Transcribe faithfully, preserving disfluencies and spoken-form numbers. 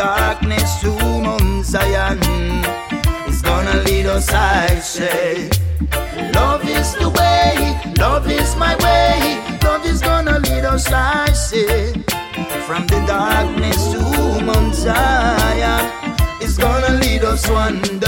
darkness to Mount Zion. It's gonna lead us, I say. Love is the way, love is my way. Love is gonna lead us, I say. From the darkness to Mount Zion, it's gonna lead us one day.